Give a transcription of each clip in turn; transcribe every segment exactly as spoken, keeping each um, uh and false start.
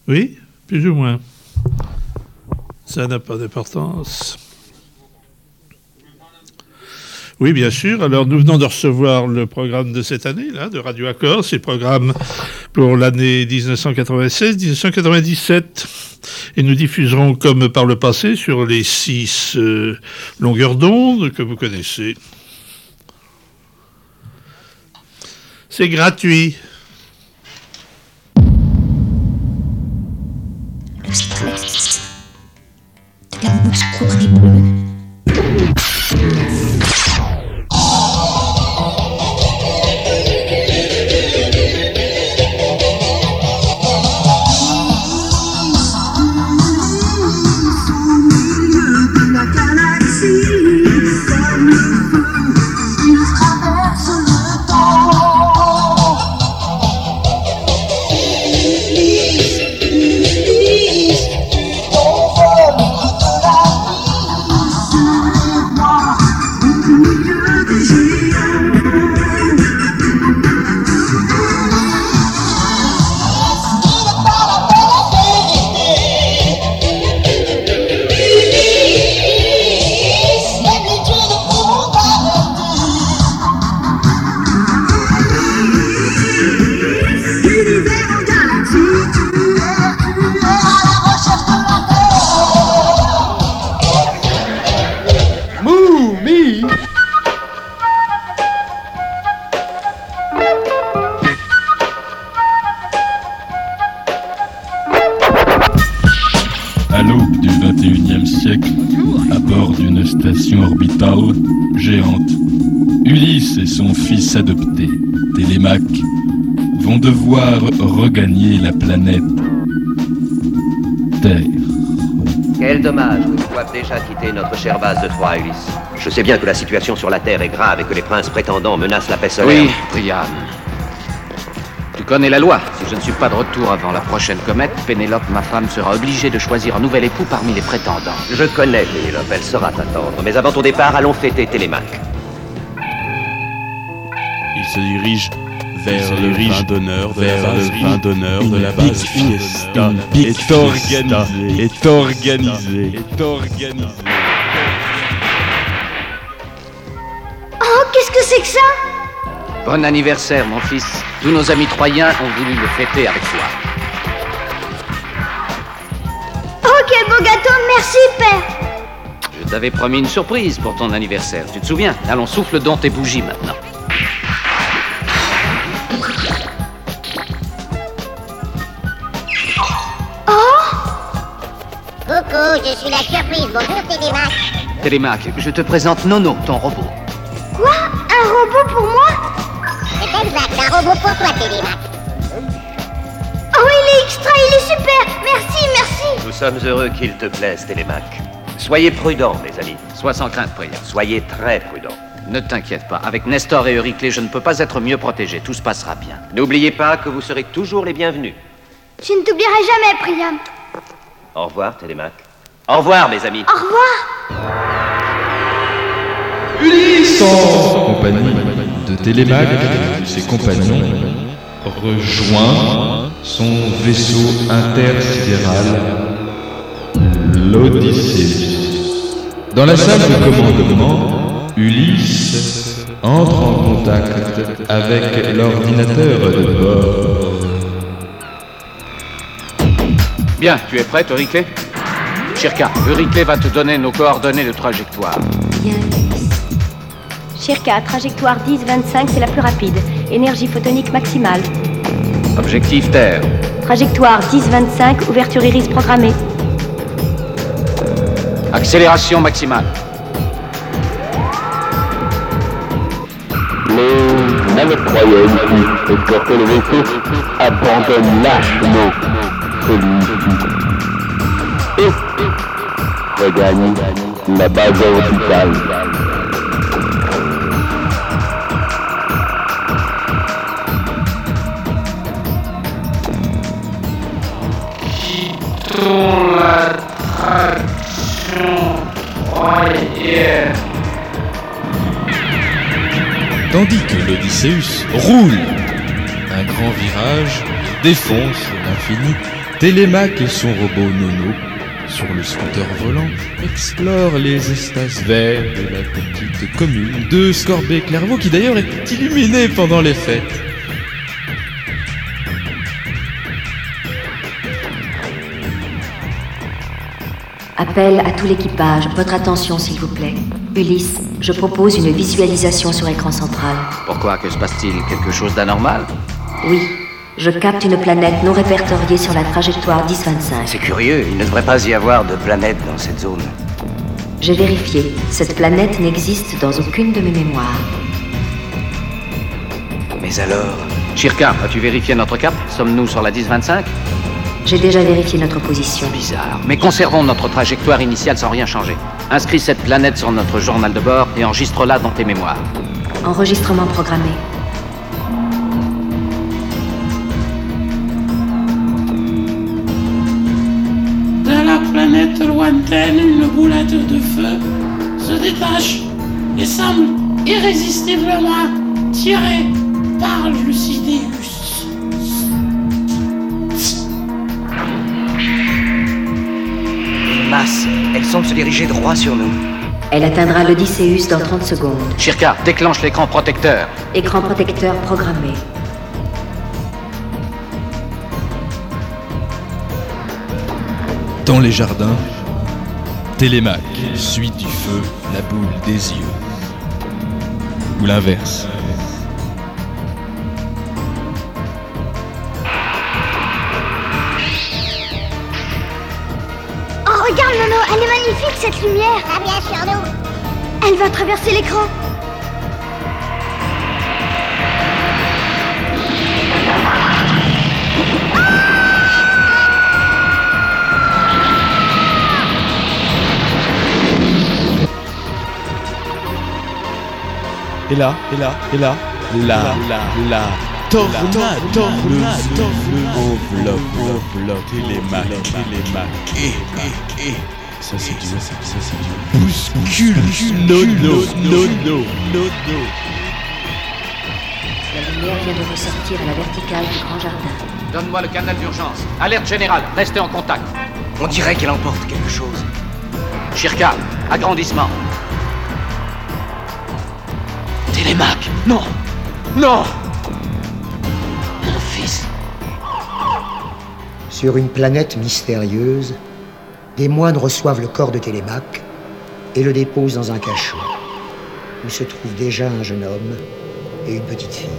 Oui, plus ou moins. Ça n'a pas d'importance. Oui, bien sûr. Alors, nous venons de recevoir le programme de cette année, là, de Radio Accord. C'est le programme pour l'année dix-neuf cent quatre-vingt-seize dix-neuf cent quatre-vingt-dix-sept. Et nous diffuserons, comme par le passé, sur les six euh, longueurs d'onde que vous connaissez. C'est gratuit. Le stress de la monstruerie bleue. À l'aube du vingt et unième siècle, à bord d'une station orbitale géante, Ulysse et son fils adopté, Télémaque, vont devoir regagner la planète Terre. Quel dommage, nous doivent déjà quitter notre chère base de Troie, Ulysse. Je sais bien que la situation sur la Terre est grave et que les princes prétendants menacent la paix solaire. Oui, Priam. Tu connais la loi. Si je ne suis pas de retour avant la prochaine comète, Pénélope, ma femme, sera obligée de choisir un nouvel époux parmi les prétendants. Je connais Pénélope, elle saura t'attendre. Mais avant ton départ, allons fêter Télémaque. Il se dirige vers le vin d'honneur de la base, vin d'honneur de la base fiesta est organisée, est organisée, est organisée. Oh, qu'est-ce que c'est que ça? Bon anniversaire, mon fils. Tous nos amis troyens ont voulu le fêter avec toi. Oh, quel beau gâteau, merci, père. Je t'avais promis une surprise pour ton anniversaire, tu te souviens? Allons, souffle donc tes bougies maintenant. Coucou, je suis la surprise. Bonjour, Télémaque. Télémaque, je te présente Nono, ton robot. Quoi? Un robot pour moi? C'est exact, un robot pour toi, Télémaque. Oh, il est extra, il est super. Merci, merci. Nous sommes heureux qu'il te plaise, Télémaque. Soyez prudents, mes amis. Sois sans crainte, Priam. Soyez très prudents. Ne t'inquiète pas, avec Nestor et Euryclée, je ne peux pas être mieux protégé. Tout se passera bien. N'oubliez pas que vous serez toujours les bienvenus. Je ne t'oublierai jamais, Priam. Au revoir, Télémaque. Au revoir, mes amis. Au revoir. Ulysse, en compagnie de Télémaque et de ses compagnons, rejoint son vaisseau intersidéral, l'Odyssée. Dans la salle de commandement, Ulysse entre en contact avec l'ordinateur de bord. Bien, tu es prête, Euryclée? Shirka, Euryclée va te donner nos coordonnées de trajectoire. Bien, Shirka, trajectoire dix vingt-cinq, c'est la plus rapide. Énergie photonique maximale. Objectif Terre. Trajectoire dix vingt-cinq, ouverture iris programmée. Accélération maximale. Les navettes troyennes qui escortaient le vaisseau abandonnent lâchement celui-ci et regagnent la base orbitale. Tandis que l'Odysseus roule, un grand virage défonce l'infini Télémaque et son robot Nono, sur le scooter volant, explorent les espaces verts de la petite commune de Scorbé-Clairvaux, qui d'ailleurs est illuminée pendant les fêtes. Appel à tout l'équipage. Votre attention, s'il vous plaît. Ulysse, je propose une visualisation sur écran central. Pourquoi? Que se passe-t-il? Quelque chose d'anormal? Oui. Je capte une planète non répertoriée sur la trajectoire dix vingt-cinq. C'est curieux, il ne devrait pas y avoir de planète dans cette zone. J'ai vérifié. Cette planète n'existe dans aucune de mes mémoires. Mais alors... Shirka, as-tu vérifié notre cap? Sommes-nous sur la dix vingt-cinq? J'ai déjà vérifié notre position. Bizarre, mais conservons notre trajectoire initiale sans rien changer. Inscris cette planète sur notre journal de bord et enregistre-la dans tes mémoires. Enregistrement programmé. De la planète lointaine, une boulette de feu se détache et semble irrésistiblement tirée par le Sidéus. Masse, elles semblent se diriger droit sur nous. Elle atteindra l'Odysseus dans trente secondes. Shirka, déclenche l'écran protecteur. Écran protecteur programmé. Dans les jardins, Télémaque suit du feu la boule des yeux. Ou l'inverse. Oh, regarde, Nono, elle est magnifique, cette lumière. Ah bien sur nous. Elle va traverser l'écran. Et là, et là, et là, là, là, là, tornade, tornade, enveloppe, enveloppe, Télémaque, Télémaque, et, et, et, ça c'est du, ça c'est du, bouscule, Nono, Nono, Nono. La lumière vient de ressortir à la verticale du grand jardin. Donne-moi le canal d'urgence. Alerte générale, restez en contact. On dirait qu'elle emporte quelque chose. Shirka, agrandissement. Télémaque, non, non. Mon fils. Sur une planète mystérieuse, des moines reçoivent le corps de Télémaque et le déposent dans un cachot, où se trouve déjà un jeune homme et une petite fille.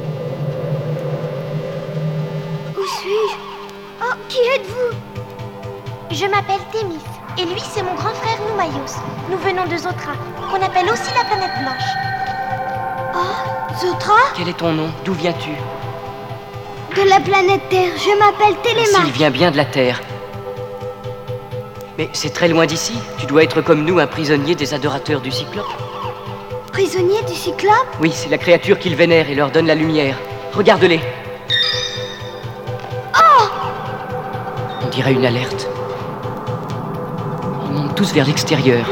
Où suis-je? Oh, qui êtes-vous? Je m'appelle Thémis, et lui c'est mon grand frère Noumaios. Nous venons de Zotra, qu'on appelle aussi la planète blanche. Oh, Zotra? Quel est ton nom? D'où viens-tu? De la planète Terre, je m'appelle Télémaque. S'il vient bien de la Terre. Mais c'est très loin d'ici. Tu dois être comme nous, un prisonnier des adorateurs du Cyclope. Prisonnier du Cyclope? Oui, c'est la créature qu'ils vénèrent et leur donne la lumière. Regarde-les. Oh! On dirait une alerte. Ils montent tous vers l'extérieur.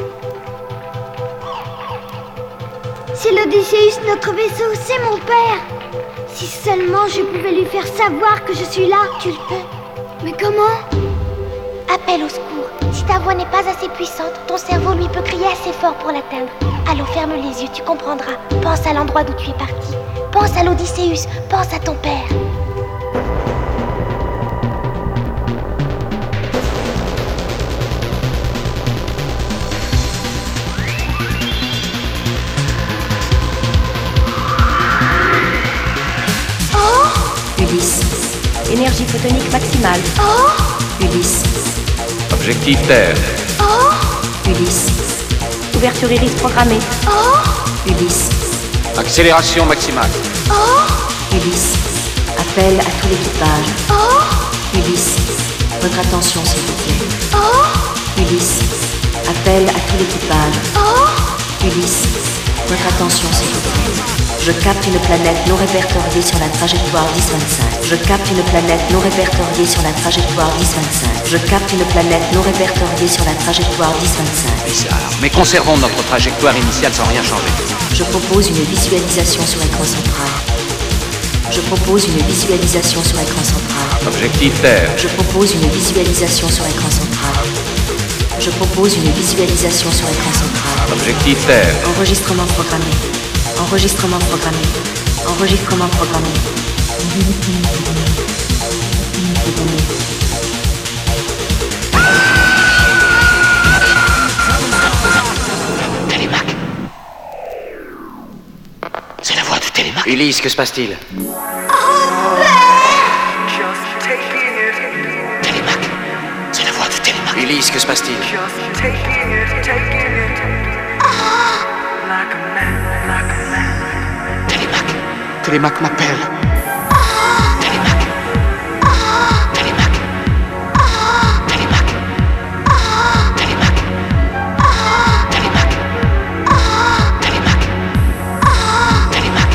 C'est l'Odysseus, notre vaisseau, c'est mon père. Si seulement je pouvais lui faire savoir que je suis là. Tu le peux. Mais comment? Appelle au secours. Si ta voix n'est pas assez puissante, ton cerveau lui peut crier assez fort pour l'atteindre. Alors ferme les yeux, tu comprendras. Pense à l'endroit d'où tu es parti. Pense à l'Odysseus, pense à ton père. Ulysse. Énergie photonique maximale. Oh! Ulysse. Objectif Terre. Oh! Ulysse. Ouverture iris programmée. Oh! Ulysse. Accélération maximale. Oh! Ulysse. Appel à tout l'équipage. Oh! Ulysse. Votre attention, s'il vous plaît. Oh! Ulysse. Appel à tout l'équipage. Oh! Ulysse. Votre attention, s'il vous plaît. Je capte une planète non répertoriée sur la trajectoire dix vingt-cinq. Je capte une planète non répertoriée sur la trajectoire dix vingt-cinq. Je capte une planète non répertoriée sur la trajectoire dix vingt-cinq. Bizarre, mais conservons notre trajectoire initiale sans rien changer. Je propose une visualisation sur l'écran central. Je propose une visualisation sur écran central. Objectif Terre. Je propose une visualisation sur écran central. Je propose une visualisation sur écran central. Objectif Terre. Enregistrement programmé. Enregistrement programmé. Enregistrement programmé. Télémac. C'est la voix de Télémac. Ulysse, que se passe-t-il? Télémac. C'est la voix de Télémac. Ulysse, que se passe-t-il? Télémac. Télémac m'appelle. Télémac. Télémac. Télémac. Télémac. Télémac. Télémac. Télémac.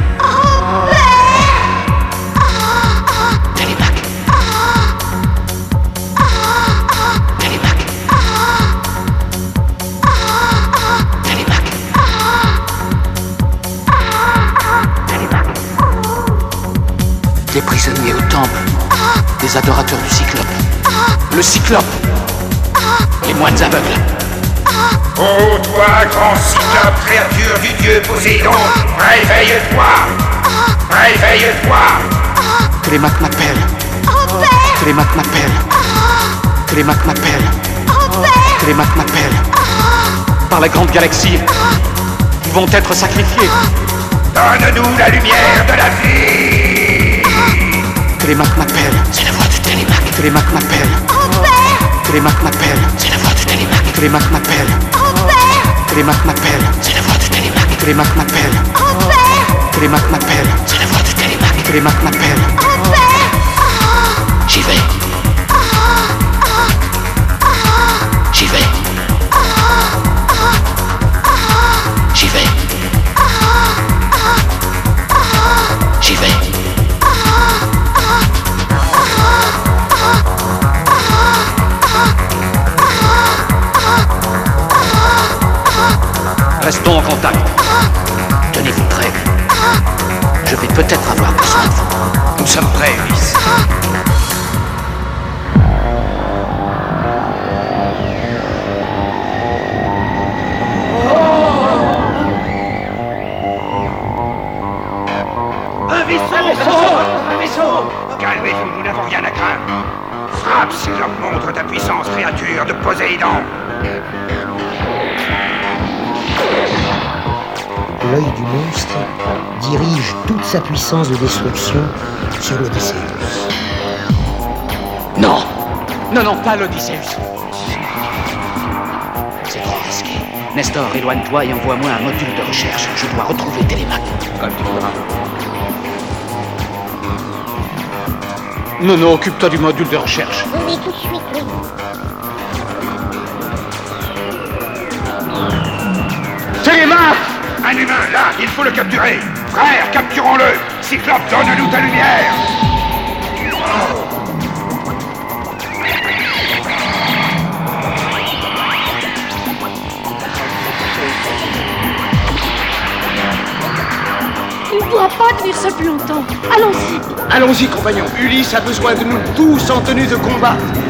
Des prisonniers au temple, des adorateurs du Cyclope. Le Cyclope, les moines aveugles. Oh, toi, grand Cyclope, créature du dieu Poséidon, réveille-toi! Réveille-toi! Télémac m'appelle. Télémac m'appelle. Télémac m'appelle. Télémac m'appelle. Par la grande galaxie, ils vont être sacrifiés. Donne-nous la lumière de la vie! Télémac m'appelle. C'est la voix de Télémac. Télémac m'appelle. Télémac m'appelle. C'est la voix de Télémac. Télémac m'appelle. Télémac m'appelle. C'est la voix de Télémac. Télémac m'appelle. Télémac m'appelle. C'est la voix de Télémac. Télémac m'appelle. J'y vais. J'y vais. J'y vais. J'y vais. Restons en contact. Tenez-vous prêts. Je vais peut-être avoir besoin de vous. Nous sommes prêts, Ulysse. Un vaisseau! Un vaisseau! Calmez-vous, nous n'avons rien à craindre. Frappe si l'homme montre ta puissance, créature de Poséidon. L'œil du monstre dirige toute sa puissance de destruction sur l'Odysseus. Non. Non, non, pas l'Odysseus. C'est trop risqué. Nestor, éloigne-toi et envoie-moi un module de recherche. Je dois retrouver Télémac. Comme tu voudras. Non, non, occupe-toi du module de recherche. Oui, tout de suite, oui. Télémac! Un humain, là, il faut le capturer. Frère, capturons-le. Cyclope, donne-nous ta lumière. On ne pourra pas tenir ça plus longtemps. Allons-y. Allons-y, compagnons. Ulysse a besoin de nous tous en tenue de combat.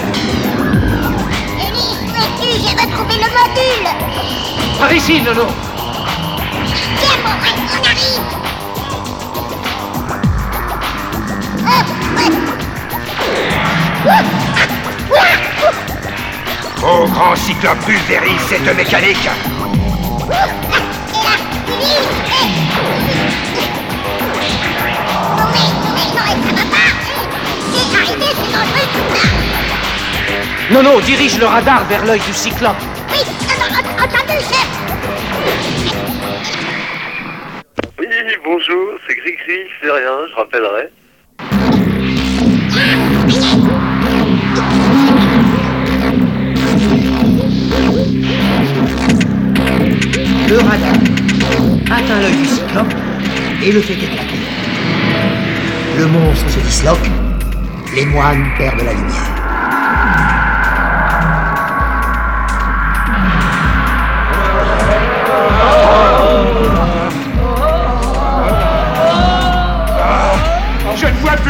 Ulysse, où es-tu? J'ai retrouvé le module. Par ici, Nono. Tiens, mon frère, on arrive. Oh, grand Cyclope, pulvérise cette mécanique. Nono, dirige le radar vers l'œil du Cyclope. Oui, entendu, chef. Oui, bonjour, c'est Gris-Gris, c'est rien, je rappellerai. Le radar atteint l'œil du Cyclope et le fait éclater. Le monstre se disloque, les moines perdent la lumière.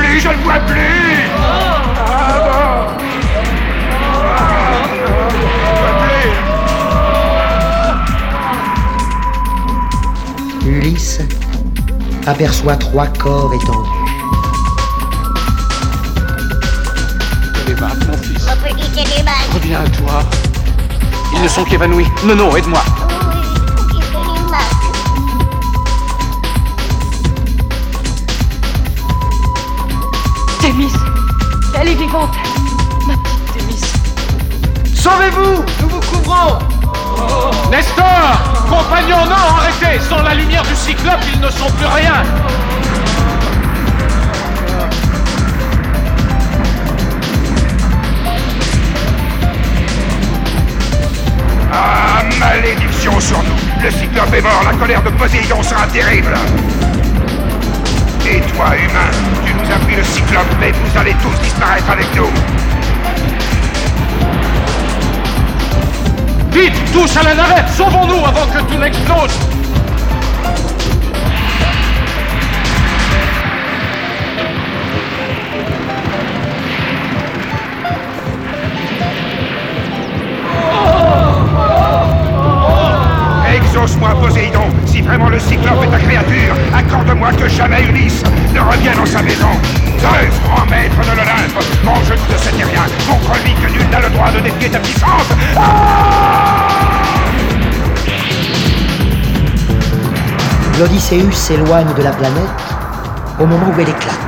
plus, je ne vois plus. Ah bon. Ulysse aperçoit trois corps étendus. Télémaque, mon fils. Mon petit Télémaque. Reviens à toi. Ils ne sont qu'évanouis. Nono, aide-moi. Oui, petit Télémaque. Thémis, elle est vivante. Ma petite Thémis. Sauvez-vous! Nous vous couvrons! Nestor! Compagnons, non, arrêtez! Sans la lumière du cyclope, ils ne sont plus rien! Ah, malédiction sur nous! Le cyclope est mort, la colère de Poséidon sera terrible! Et toi, humain, tu nous as pris le cyclope, mais vous allez tous disparaître avec nous! Vite, tous à la navette! Sauvons-nous avant que tout n'explose! Exauce-moi, Poséidon! Si vraiment le cyclope est ta créature, accorde-moi que jamais Ulysse ne revienne dans sa maison! Zeus, grand maître de l'Olympe, mange-nous de cet terrien, contre lui que nul n'a le droit de défier ta puissance! Ah! L'Odysseus s'éloigne de la planète au moment où elle éclate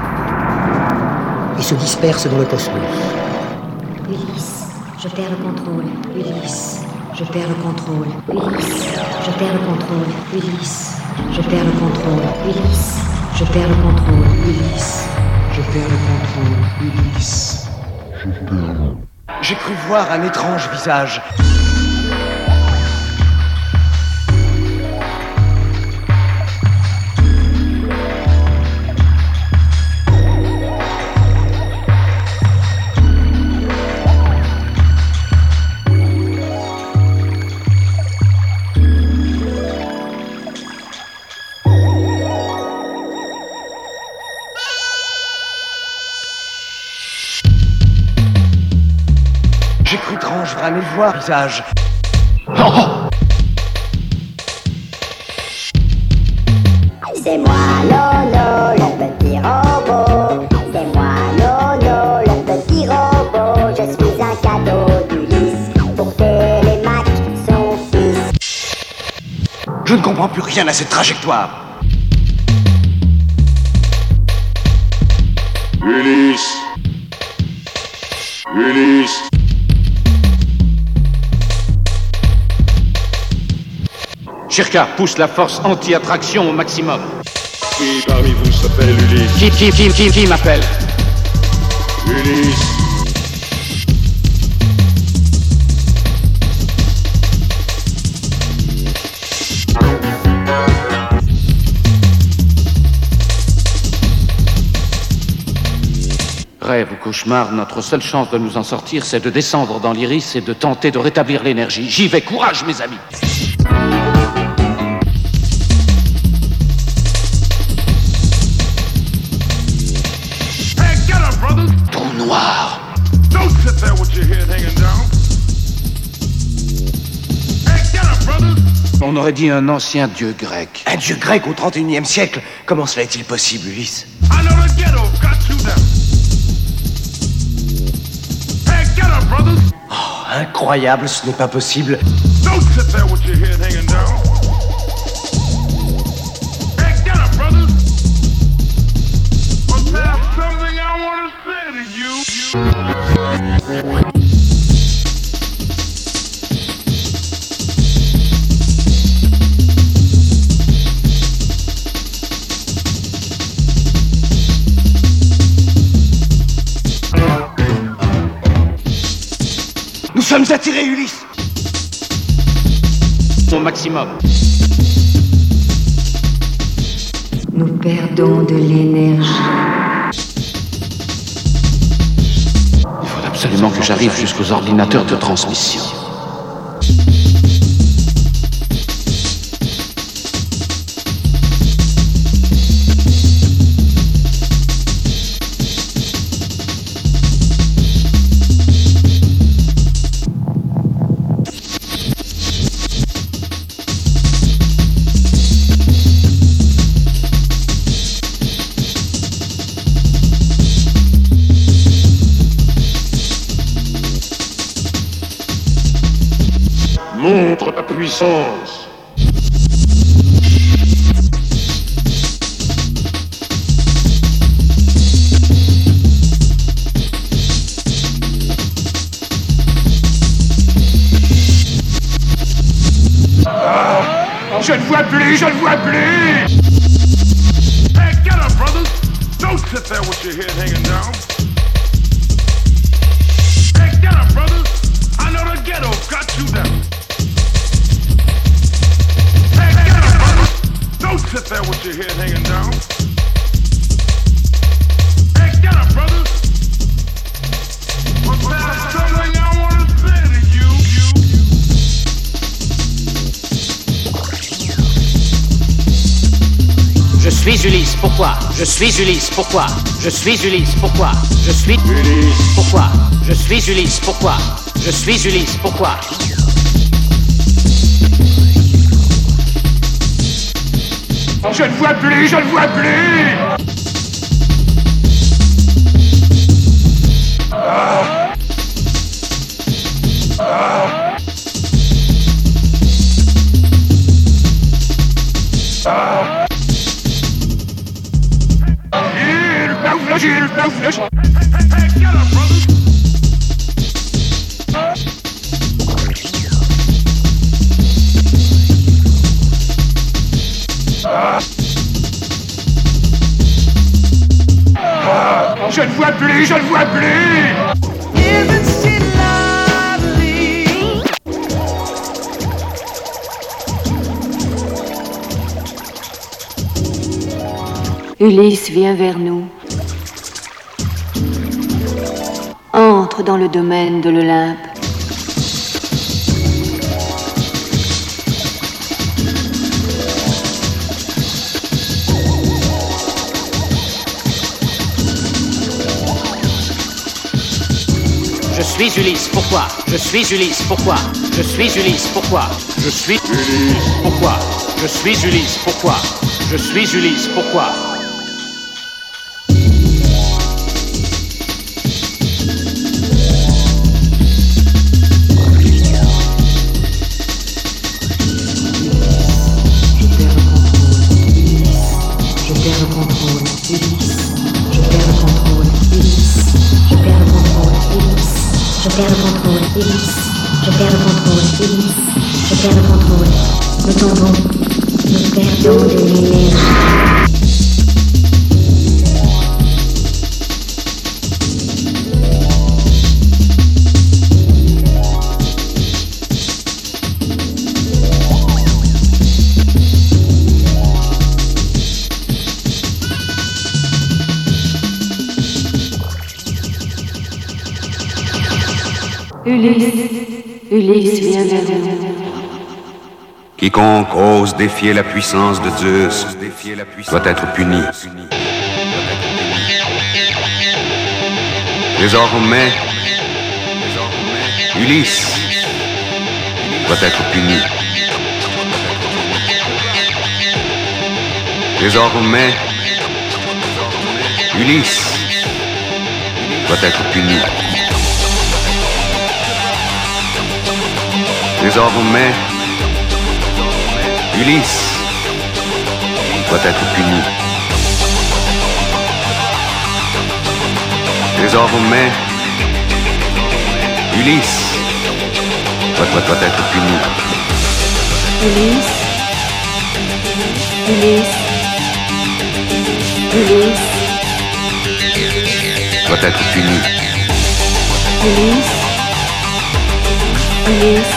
et se disperse dans le cosmos. Ulysse, je perds le contrôle. Ulysse, je perds le contrôle. Ulysse, je perds le contrôle. Ulysse, je perds le contrôle. Ulysse, je perds le contrôle. Ulysse, je perds le contrôle. Ulysse, je perds le... J'ai cru voir un étrange visage. J'ai cru étrange vraiment voir visage. Oh! C'est moi, Lolo, le petit robot. C'est moi, Lolo, le petit robot. Je suis un cadeau d'Ulysse pour Télémaque, son fils. Je ne comprends plus rien à cette trajectoire. Ulysse. Ulysse. Shirka, pousse la force anti-attraction au maximum. Qui parmi vous s'appelle Ulysse? Qui, qui, qui, qui, qui m'appelle? Ulysse. Rêve ou cauchemar, notre seule chance de nous en sortir, c'est de descendre dans l'iris et de tenter de rétablir l'énergie. J'y vais, courage mes amis! Trou noir. Don't sit there with your head hanging down. Hey, get up, brothers! On aurait dit un ancien dieu grec. Un dieu grec au trente et unième siècle? Comment cela est-il possible, Ulysse? I know the ghetto got you down. Hey, get up, brothers! Oh, incroyable, ce n'est pas possible. Don't sit there with your head hanging down. Hey, get up, brothers! But there's something I want to say to you. Nous sommes attirés, Ulysse! Au maximum. Nous perdons de l'énergie. Il faut absolument que j'arrive jusqu'aux ordinateurs de transmission. contre ta puissance. Ah, je ne vois plus, je ne vois plus. Hey, get up, brothers. Don't sit there with your head hanging down. Hey, get up, brothers. I know the ghetto got you down. Hey, get up, brothers. Don't sit there with your head hanging down. Hey, get up, brothers. But there's something I want to say to you, you, you. Je suis Ulysse, pourquoi? Je suis Ulysse, pourquoi? Je suis Ulysse, pourquoi? Je suis Ulysse, pourquoi? Je suis Ulysse, pourquoi? Je suis Ulysse, pourquoi? Je ne vois plus, je ne vois plus. Ah. Ah. Ah. Il m'ouvre, il m'ouvre. Hey, get up, brothers. Ah. Ah. Je ne vois plus, je ne vois plus. Ulysse, viens vers nous. Entre dans le domaine de l'Olympe. Je suis Ulysse, pourquoi? Je suis Ulysse, pourquoi? Je suis Ulysse, pourquoi? Je suis Ulysse, pourquoi? Je suis Ulysse, pourquoi? Je suis Ulysse, pourquoi? Je perds le contrôle, Ulysse. Je perds le contrôle, Ulysse. Je perds le contrôle. Nous tombons. Nous perdons de l'énergie. Ulysse, Ulysse, viens vers nous. Quiconque ose défier la puissance de Zeus doit être puni. Désormais, Ulysse doit être puni. Désormais, Ulysse doit être puni. Désormais, Ulysse doit être puni. Désormais, Ulysse doit, doit, doit être puni. Ulysse, Ulysse, Ulysse doit être puni. Ulysse, Ulysse,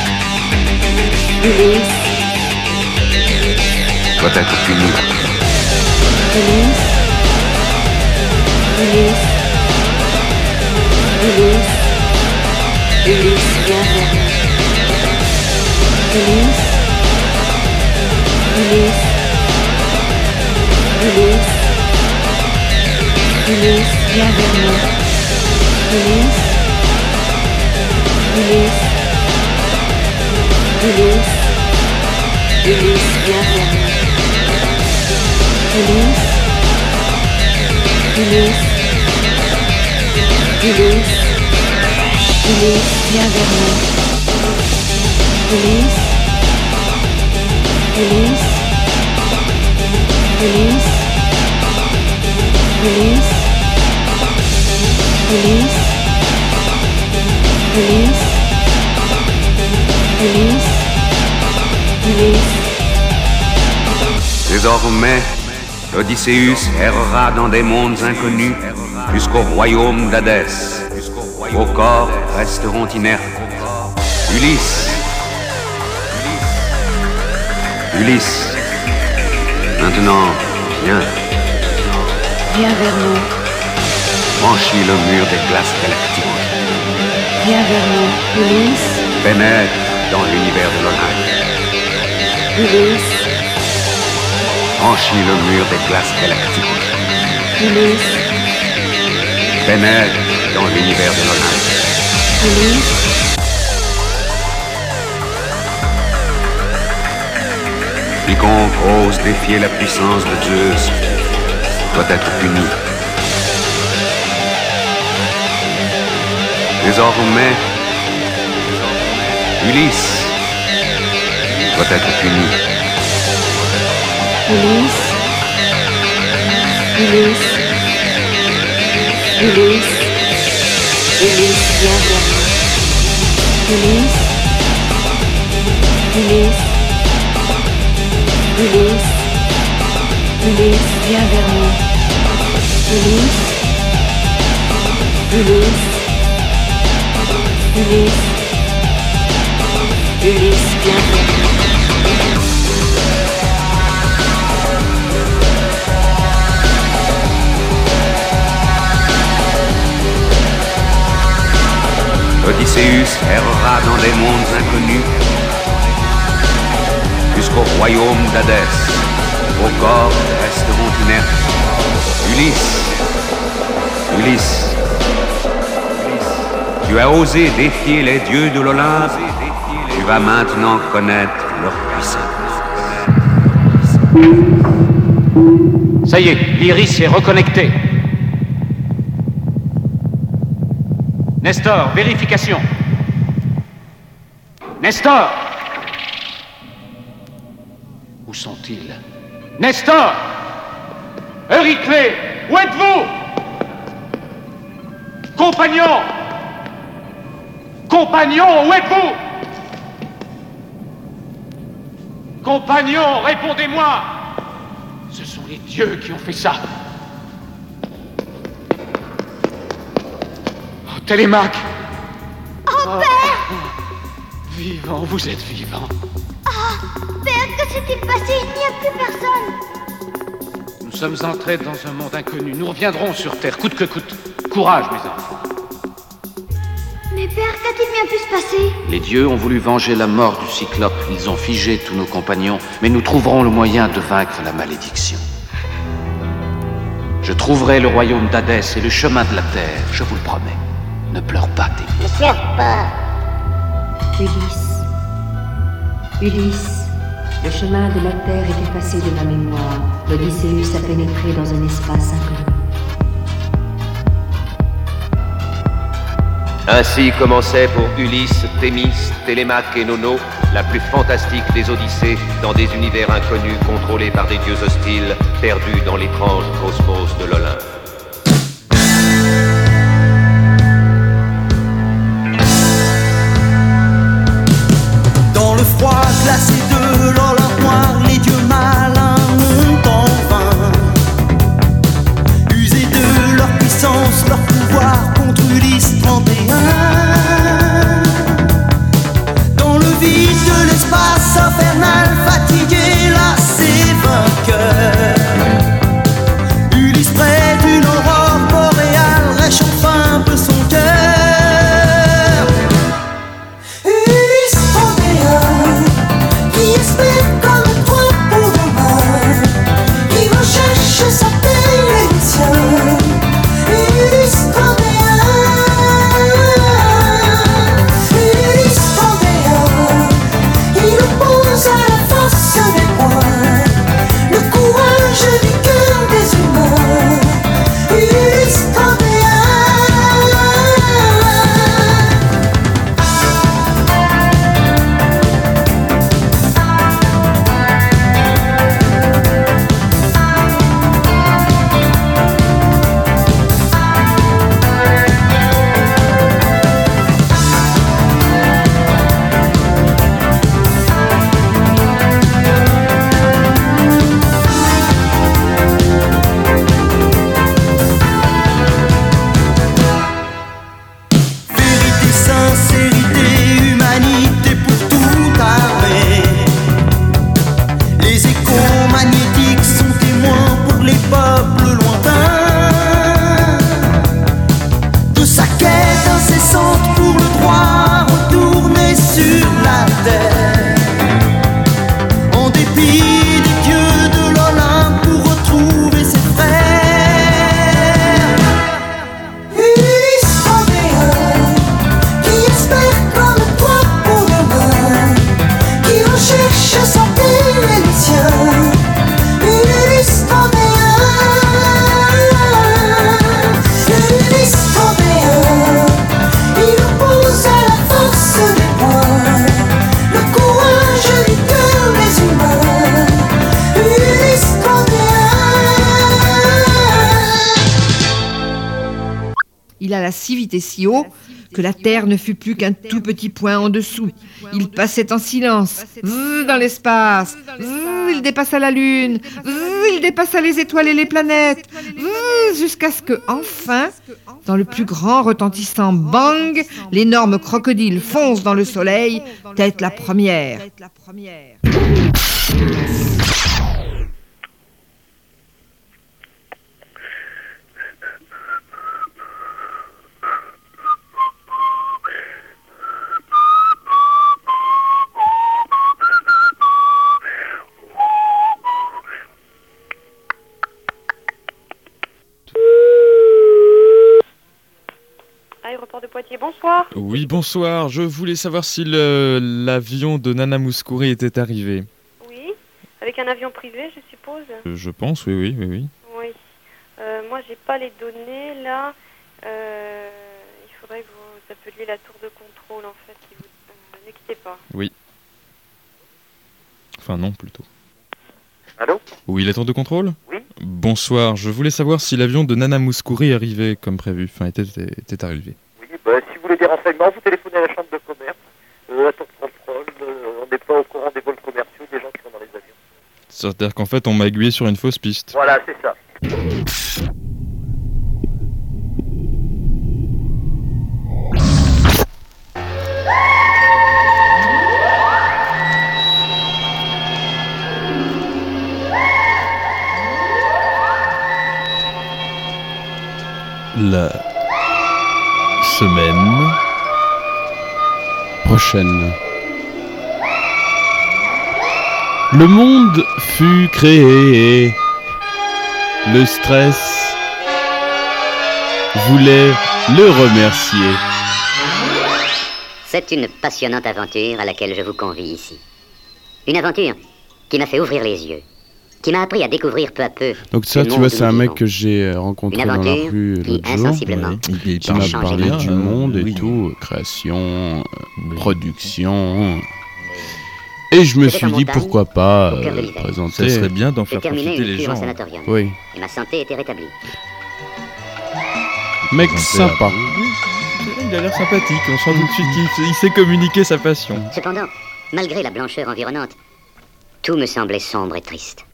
Ulysse doit être puni. Ulysse, Ulysse, Ulysse, Ulysse, viens vers nous. Ulysse, Ulysse, Ulysse, Ulysse, viens vers nous. Ulysse, Ulysse, Ulysse, Ulysse, viens vers nous. Ulysse, Ulysse, Ulysse, Ulysse, viens vers nous. Ulysse, Ulysse, Ulysse, Ulysse, Ulysse, Ulysse, Ulysse, Ulysse. Désormais, l'Odysseus errera dans des mondes inconnus jusqu'au royaume d'Hadès. Vos corps resteront inertes. Ulysse, Ulysse, maintenant, viens. Viens vers nous. Franchis le mur des glaces galactiques. Viens vers nous, Ulysse. Pénètre dans l'univers de l'Olympe. Ulysse. Franchis le mur des glaces galactiques. Ulysse. Pénètre dans l'univers de l'Olympe. Ulysse. Quiconque ose défier la puissance de Zeus doit être puni. Désormais, Ulysse doit être puni. Ulysse, Ulysse, Ulysse, Ulysse, viens vers nous. Ulysse, Ulysse, Ulysse, Ulysse, viens vers nous. Ulysse, Ulysse, Ulysse, Ulysse, viens vers nous. Odysseus errera dans des mondes inconnus jusqu'au royaume d'Hadès. Vos corps resteront inertes. Ulysse, Ulysse, tu as osé défier les dieux de l'Olympe, tu vas maintenant connaître leur puissance. Ça y est, l'Iris est reconnecté. Nestor, vérification. Nestor! Où sont-ils? Nestor! Euryclée, où êtes-vous? Compagnons! Compagnons, où êtes-vous? Compagnons, répondez-moi! Ce sont les dieux qui ont fait ça. Oh, Télémaque! Oh, Père! Vivant, vous êtes vivant. Oh, Père, que s'est-il passé? Il n'y a plus personne. Nous sommes entrés dans un monde inconnu. Nous reviendrons sur Terre, coûte que coûte. Courage, mes enfants. Mais Père, qu'a-t-il bien pu se passer? Les dieux ont voulu venger la mort du Cyclope. Ils ont figé tous nos compagnons, mais nous trouverons le moyen de vaincre la malédiction. Je trouverai le royaume d'Hadès et le chemin de la Terre, je vous le promets. Ne pleure pas, Témis. Ne pleure pas. Ulysse, Ulysse, le chemin de la Terre est effacé de ma mémoire. L'Odysseus a pénétré dans un espace inconnu. Ainsi commençait pour Ulysse, Thémis, Télémaque et Nono la plus fantastique des odyssées dans des univers inconnus contrôlés par des dieux hostiles, perdus dans l'étrange cosmos de l'Olympe. Dans le froid glacé de l'Olympe noir, les dieux malins ont en vain usé de leur puissance, leur pouvoir contre Ulysse trente et un. Dans le vide de l'espace infernal, fatigué, lassé, vainqueur, Ulysse près d'une aurore boréale réchauffe un peu son cœur. Ulysse trente et un, qui espère comme toi pour demain. Il alla si vite et si haut que la Terre ne fut plus qu'un tout petit point en dessous. Il passait en silence, zzz, dans l'espace, zzz, il dépassa la Lune, zzz, il dépassa les étoiles et les planètes, zzz, jusqu'à ce que, enfin, dans le plus grand retentissant bang, l'énorme crocodile fonce dans le soleil, tête la première. Aéroport de Poitiers, bonsoir. Oui, bonsoir. Je voulais savoir si le, l'avion de Nana Mouskouri était arrivé. Oui, avec un avion privé, je suppose. Euh, je pense, oui, oui, oui, oui. Oui. Euh, moi, j'ai pas les données, là. Euh, il faudrait que vous appeliez la tour de contrôle, en fait. Si vous... euh, ne quittez pas. Oui. Enfin, non, plutôt. Allô ? Oui, la tour de contrôle ? Oui. Bonsoir. Je voulais savoir si l'avion de Nana Mouskouri arrivait comme prévu. Enfin, était, était, était arrivé. Oui, bah, si vous voulez des renseignements, vous téléphonez à la chambre de commerce, euh, la tour de contrôle, euh, on n'est pas au courant des vols commerciaux des gens qui sont dans les avions. C'est-à-dire qu'en fait, on m'a aiguillé sur une fausse piste. Voilà, c'est ça. La semaine prochaine. Le monde fut créé. Le stress voulait le remercier. C'est une passionnante aventure à laquelle je vous convie ici. Une aventure qui m'a fait ouvrir les yeux, qui m'a appris à découvrir peu à peu. Donc ça, le tu monde vois, où c'est un nous mec vivons. que j'ai rencontré Une dans la aventure rue qui, l'autre jour, insensiblement, ouais, Il qui m'a change parlé les du gens. monde et Oui. tout, création, euh, production. Et je me C'était suis en dit montagne, pourquoi pas au cœur de euh, l'hiver. présenter. Ça serait bien d'en J'ai faire terminé profiter une les cure en gens. sanatorium. Oui. Et ma santé était rétablie. Mec Présenter sympa. Il a l'air sympathique. On sent tout de suite qu'il il sait communiquer sa passion. Cependant, malgré la blancheur environnante, tout me semblait sombre et triste.